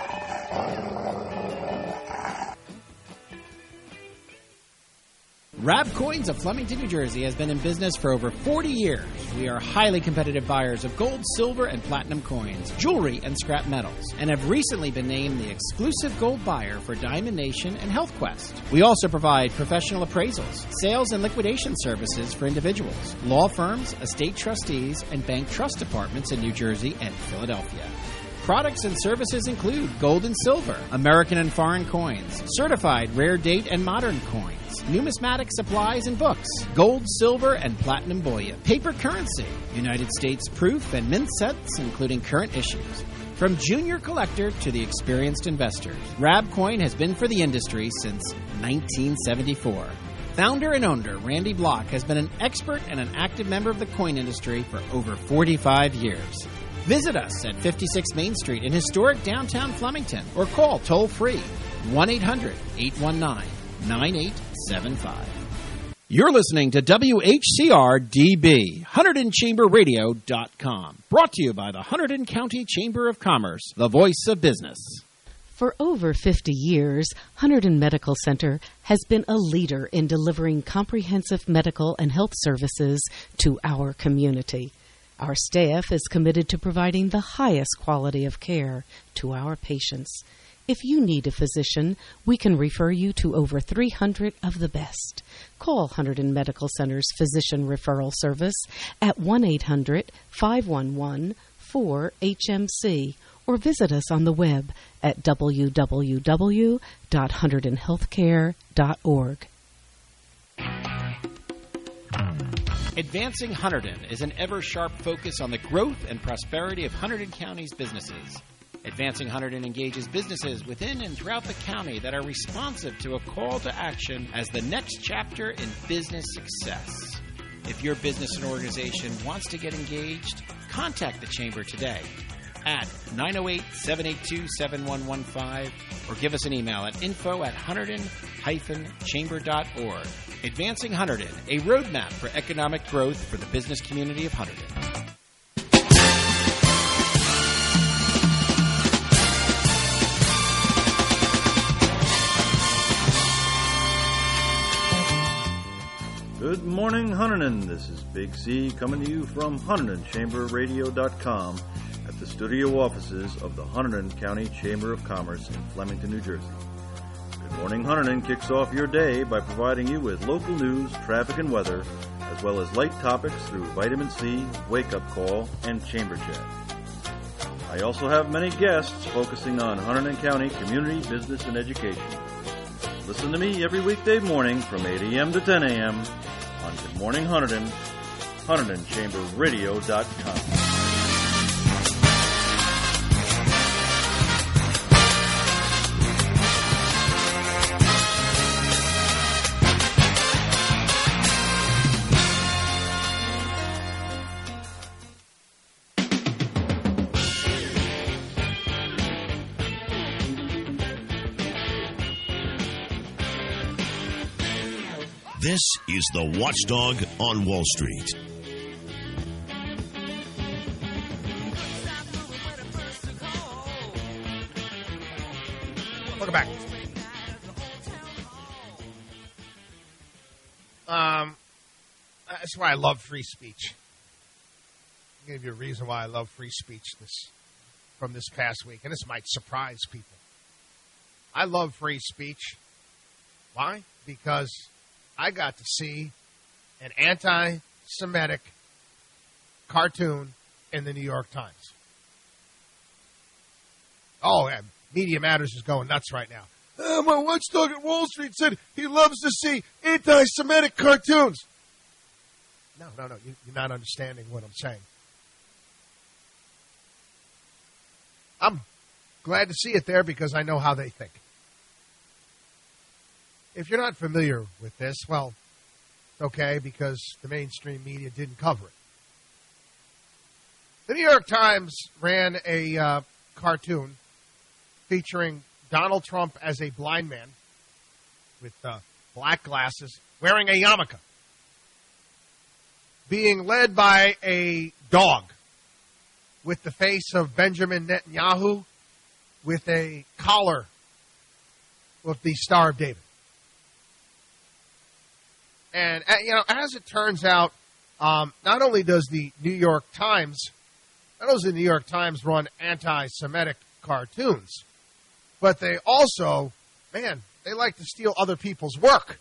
Rab Coins of Flemington, New Jersey has been in business for over forty years. We are highly competitive buyers of gold, silver, and platinum coins, jewelry, and scrap metals, and have recently been named the exclusive gold buyer for Diamond Nation and Health Quest. We also provide professional appraisals, sales and liquidation services for individuals, law firms, estate trustees, and bank trust departments in New Jersey and Philadelphia. Products and services include gold and silver, American and foreign coins, certified rare date and modern coins, numismatic supplies and books, gold, silver, and platinum bullion, paper currency, United States proof and mint sets, including current issues. From junior collector to the experienced investors, Rabcoin has been for the industry since nineteen seventy-four. Founder and owner Randy Block has been an expert and an active member of the coin industry for over forty-five years. Visit us at fifty-six Main Street in historic downtown Flemington or call toll-free one eight hundred eight one nine nine eight seven five. You're listening to W H C R D B, Hunterdon Chamber Radio dot com. Brought to you by the Hunterdon County Chamber of Commerce, the voice of business. For over fifty years, Hunterdon Medical Center has been a leader in delivering comprehensive medical and health services to our community. Our staff is committed to providing the highest quality of care to our patients. If you need a physician, we can refer you to over three hundred of the best. Call Hunterdon Medical Center's Physician Referral Service at one eight hundred five one one four H M C or visit us on the web at w w w dot hunterdon healthcare dot org. Advancing Hunterdon is an ever-sharp focus on the growth and prosperity of Hunterdon County's businesses. Advancing Hunterdon engages businesses within and throughout the county that are responsive to a call to action as the next chapter in business success. If your business and organization wants to get engaged, contact the Chamber today at nine oh eight, seven eight two, seven one one five or give us an email at info at hunterdon chamber dot org. Advancing Hunterdon, a roadmap for economic growth for the business community of Hunterdon. Good morning, Hunterdon. This is Big C coming to you from Hunterdon Chamber Radio dot com at the studio offices of the Hunterdon County Chamber of Commerce in Flemington, New Jersey. Good Morning Hunterdon kicks off your day by providing you with local news, traffic, and weather, as well as light topics through Vitamin C, Wake Up Call, and Chamber Chat. I also have many guests focusing on Hunterdon County community, business, and education. Listen to me every weekday morning from eight a.m. to ten a.m. on Good Morning Hunterdon, Hunterdon Chamber Radio dot com. This is the Watchdog on Wall Street. Welcome back. Um, that's why I love free speech. I'll give you a reason why I love free speech this from this past week, and this might surprise people. I love free speech. Why? Because I got to see an anti-Semitic cartoon in the New York Times. Oh, yeah, Media Matters is going nuts right now. Uh, my watchdog at Wall Street said he loves to see anti-Semitic cartoons. No, no, no, you, you're not understanding what I'm saying. I'm glad to see it there because I know how they think. If you're not familiar with this, well, it's okay because the mainstream media didn't cover it. The New York Times ran a uh, cartoon featuring Donald Trump as a blind man with uh, black glasses, wearing a yarmulke, being led by a dog with the face of Benjamin Netanyahu with a collar with the Star of David. And, you know, as it turns out, um, not only does the New York Times, not only does the New York Times run anti-Semitic cartoons, but they also, man, they like to steal other people's work.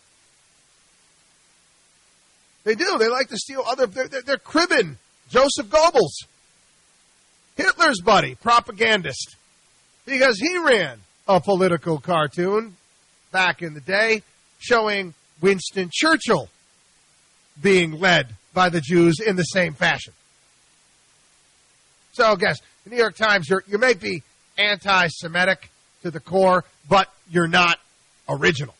They do. They like to steal other, they're, they're, they're cribbing Joseph Goebbels. Hitler's buddy, propagandist, because he ran a political cartoon back in the day showing Winston Churchill being led by the Jews in the same fashion. So, I guess, the New York Times, you're, you may be anti-Semitic to the core, but you're not original.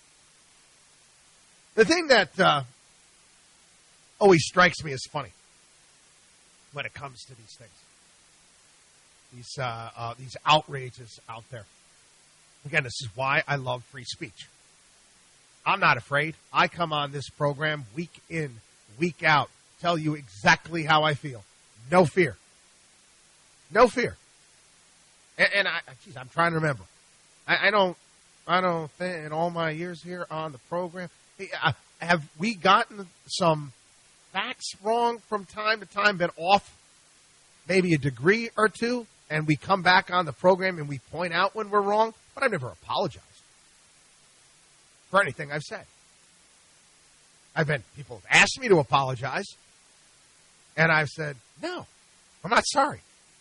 The thing that uh, always strikes me as funny when it comes to these things, these uh, uh, these outrages out there. Again, this is why I love free speech. I'm not afraid. I come on this program week in, week out, tell you exactly how I feel. No fear. No fear. And, and I, geez, I'm trying to remember. I, I don't, I don't think in all my years here on the program, have we gotten some facts wrong from time to time, been off maybe a degree or two, and we come back on the program and we point out when we're wrong? But I've never apologized for anything I've said. I've been, people have asked me to apologize, and I've said, no, I'm not sorry.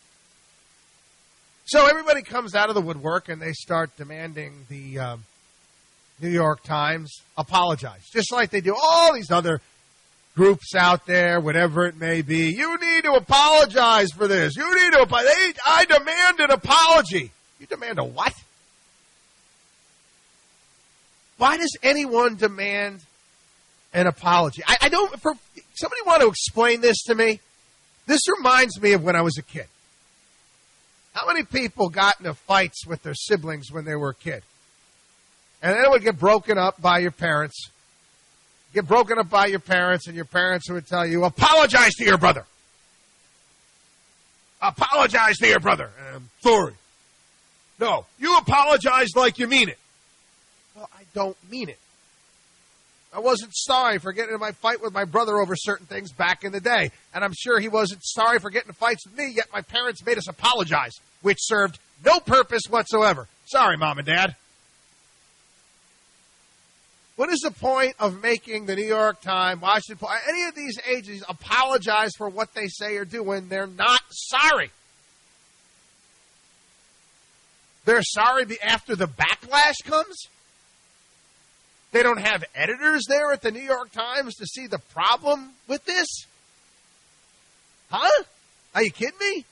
So everybody comes out of the woodwork and they start demanding the um, New York Times apologize, just like they do all these other groups out there, whatever it may be. You need to apologize for this. You need to apologize. I demand an apology. You demand a what? Why does anyone demand an apology? I, I don't. For somebody want to explain this to me? This reminds me of when I was a kid. How many people got into fights with their siblings when they were a kid? And then it would get broken up by your parents. Get broken up by your parents, and your parents would tell you, apologize to your brother. Apologize to your brother. And I'm sorry. No, you apologize like you mean it. Well, I don't mean it. I wasn't sorry for getting in my fight with my brother over certain things back in the day. And I'm sure he wasn't sorry for getting in fights with me, yet my parents made us apologize, which served no purpose whatsoever. Sorry, Mom and Dad. What is the point of making the New York Times, Washington Post, any of these agencies apologize for what they say or do when they're not sorry? They're sorry after the backlash comes? They don't have editors there at the New York Times to see the problem with this? Huh? Are you kidding me?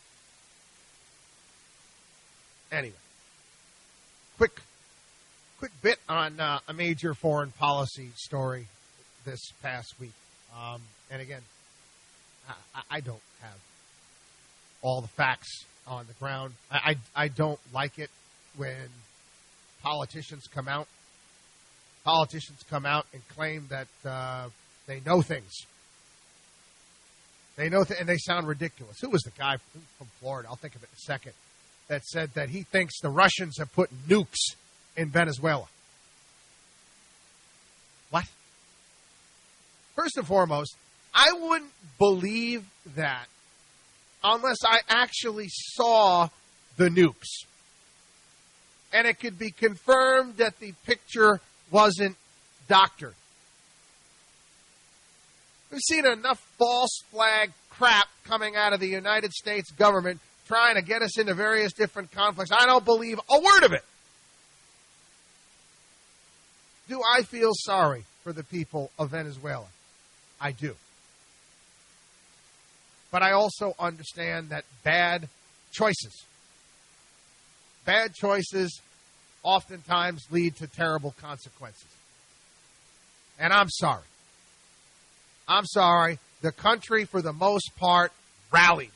Anyway, quick quick bit on uh, a major foreign policy story this past week. Um, and again, I, I don't have all the facts on the ground. I, I, I don't like it when politicians come out Politicians come out and claim that uh, they know things. They know, th- and they sound ridiculous. Who was the guy from Florida? I'll think of it in a second. That said that he thinks the Russians have put nukes in Venezuela. What? First and foremost, I wouldn't believe that unless I actually saw the nukes. And it could be confirmed that the picture wasn't doctored. We've seen enough false flag crap coming out of the United States government trying to get us into various different conflicts. I don't believe a word of it. Do I feel sorry for the people of Venezuela? I do. But I also understand that bad choices, bad choices oftentimes lead to terrible consequences. And I'm sorry. I'm sorry. The country, for the most part, rallied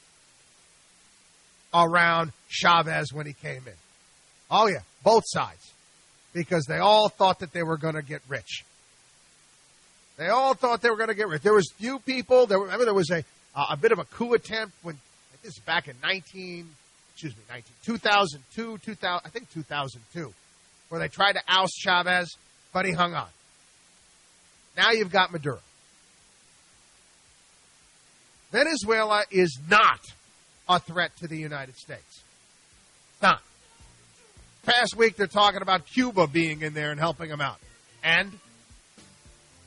around Chavez when he came in. Oh, yeah, both sides. Because they all thought that they were going to get rich. They all thought they were going to get rich. There was few people. There, remember, there was a uh, a bit of a coup attempt when, I think this is back in nineteen... Excuse me, nineteen, two thousand two, two thousand, I think two thousand two, where they tried to oust Chavez, but he hung on. Now you've got Maduro. Venezuela is not a threat to the United States. Not. Past week they're talking about Cuba being in there and helping them out. And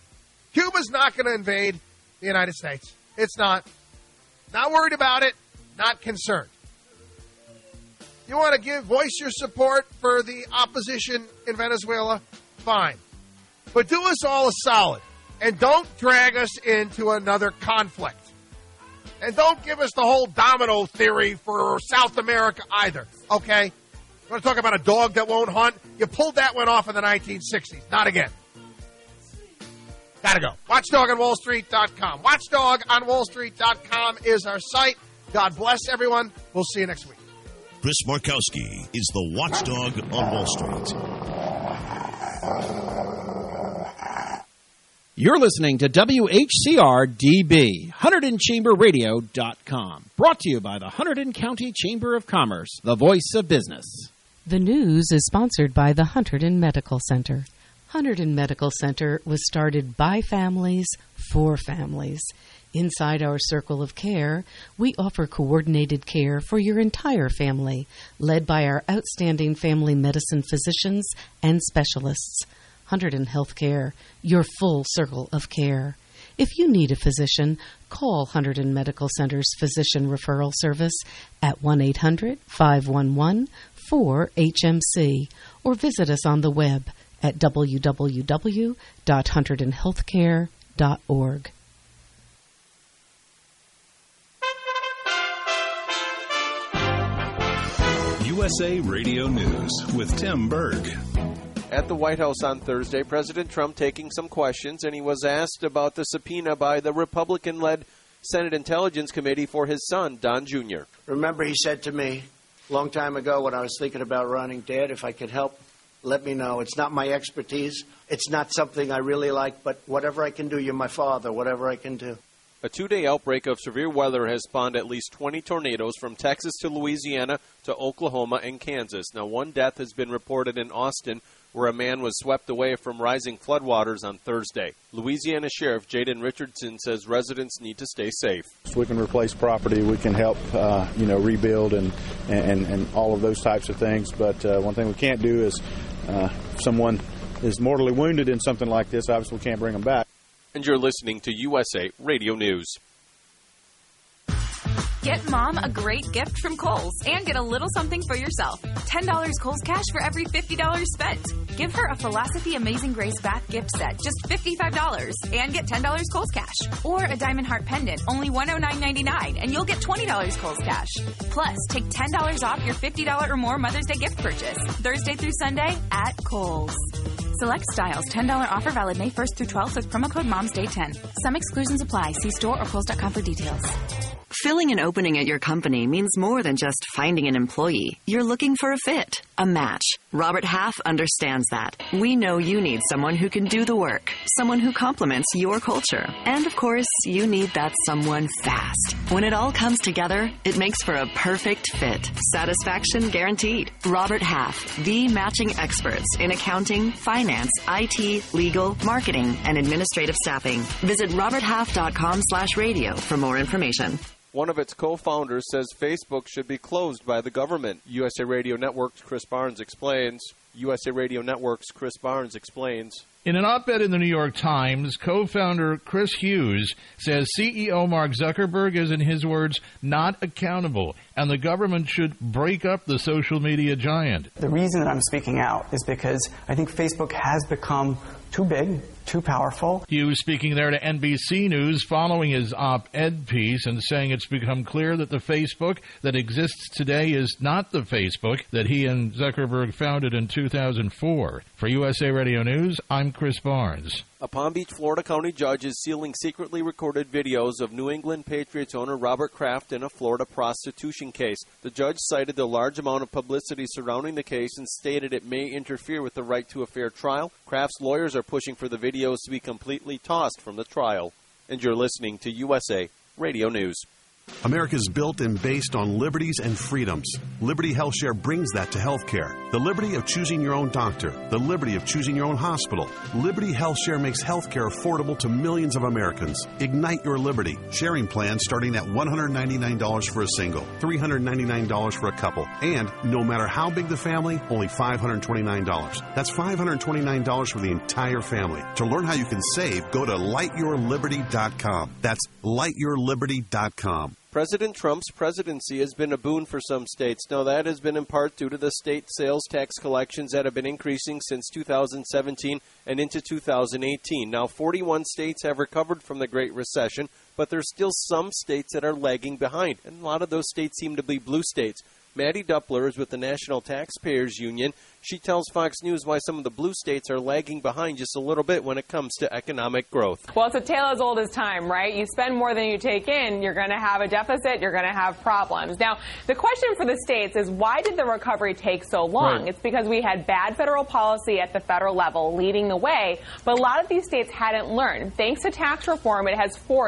Cuba's not going to invade the United States. It's not. Not worried about it. not concerned. You want to give voice your support for the opposition in Venezuela? Fine. But do us all a solid, and don't drag us into another conflict. And don't give us the whole domino theory for South America either, okay? You want to talk about a dog that won't hunt? You pulled that one off in the nineteen sixties. Not again. Gotta go. watchdog on wall street dot com. watchdog on wall street dot com is our site. God bless everyone. We'll see you next week. Chris Markowski is the watchdog on Wall Street. You're listening to W H C R D B, Hunterdon Chamber Radio dot com. Brought to you by the Hunterdon County Chamber of Commerce, the voice of business. The news is sponsored by the Hunterdon Medical Center. Hunterdon Medical Center was started by families for families. Inside our circle of care, we offer coordinated care for your entire family, led by our outstanding family medicine physicians and specialists. Hunterdon Healthcare, your full circle of care. If you need a physician, call Hunterdon Medical Center's Physician Referral Service at one eight hundred, five one one, four H M C or visit us on the web at w w w dot hunterdon healthcare dot org. U S A Radio News with Tim Berg. At the White House on Thursday, President Trump taking some questions, and he was asked about the subpoena by the Republican-led Senate Intelligence Committee for his son, Don Junior Remember, he said to me a long time ago when I was thinking about running, Dad, if I could help, let me know. It's not my expertise. It's not something I really like, but whatever I can do, you're my father, whatever I can do. A two-day outbreak of severe weather has spawned at least twenty tornadoes from Texas to Louisiana to Oklahoma and Kansas. Now, one death has been reported in Austin, where a man was swept away from rising floodwaters on Thursday. Louisiana Sheriff Jaden Richardson says residents need to stay safe. We can replace property, we can help, uh, you know, rebuild and, and, and all of those types of things. But uh, one thing we can't do is uh, if someone is mortally wounded in something like this, obviously we can't bring them back. And you're listening to U S A Radio News. Get Mom a great gift from Kohl's and get a little something for yourself. ten dollars Kohl's Cash for every fifty dollars spent. Give her a Philosophy Amazing Grace bath gift set, just fifty-five dollars, and get ten dollars Kohl's Cash. Or a Diamond Heart pendant, only one hundred nine ninety-nine, and you'll get twenty dollars Kohl's Cash. Plus, take ten dollars off your fifty dollars or more Mother's Day gift purchase, Thursday through Sunday at Kohl's. Select styles, ten dollars offer valid May first through twelfth with promo code Moms Day ten. Some exclusions apply. See store or kohls dot com for details. Filling an opening at your company means more than just finding an employee. You're looking for a fit, a match. Robert Half understands that. We know you need someone who can do the work, someone who complements your culture. And of course, you need that someone fast. When it all comes together, it makes for a perfect fit. Satisfaction guaranteed. Robert Half, the matching experts in accounting, finance, I T, legal, marketing, and administrative staffing. Visit robert half dot com slash radio for more information. One of its co-founders says Facebook should be closed by the government. U S A Radio Network's Chris Barnes explains. U S A Radio Network's Chris Barnes explains. In an op-ed in the New York Times, co-founder Chris Hughes says C E O Mark Zuckerberg is, in his words, not accountable, and the government should break up the social media giant. The reason that I'm speaking out is because I think Facebook has become too big, too powerful. Hughes speaking there to N B C News following his op-ed piece and saying it's become clear that the Facebook that exists today is not the Facebook that he and Zuckerberg founded in two thousand four. For U S A Radio News, I'm Chris Barnes. A Palm Beach, Florida county judge is sealing secretly recorded videos of New England Patriots owner Robert Kraft in a Florida prostitution case. The judge cited the large amount of publicity surrounding the case and stated it may interfere with the right to a fair trial. Kraft's lawyers are pushing for the videos to be completely tossed from the trial. And you're listening to U S A Radio News. America's built and based on liberties and freedoms. Liberty HealthShare brings that to healthcare. The liberty of choosing your own doctor. The liberty of choosing your own hospital. Liberty HealthShare makes healthcare affordable to millions of Americans. Ignite your liberty. Sharing plans starting at one hundred ninety-nine dollars for a single, three hundred ninety-nine dollars for a couple, and no matter how big the family, only five hundred twenty-nine dollars. That's five hundred twenty-nine dollars for the entire family. To learn how you can save, go to light your liberty dot com. That's light your liberty dot com. President Trump's presidency has been a boon for some states. Now, that has been in part due to the state sales tax collections that have been increasing since two thousand seventeen and into two thousand eighteen. Now, forty-one states have recovered from the Great Recession, but there's still some states that are lagging behind, and a lot of those states seem to be blue states. Maddie Doppler is with the National Taxpayers Union. She tells Fox News why some of the blue states are lagging behind just a little bit when it comes to economic growth. Well, it's a tale as old as time, right? You spend more than you take in, you're going to have a deficit, you're going to have problems. Now, the question for the states is, why did the recovery take so long? Right. It's because we had bad federal policy at the federal level leading the way, but a lot of these states hadn't learned. Thanks to tax reform, it has forced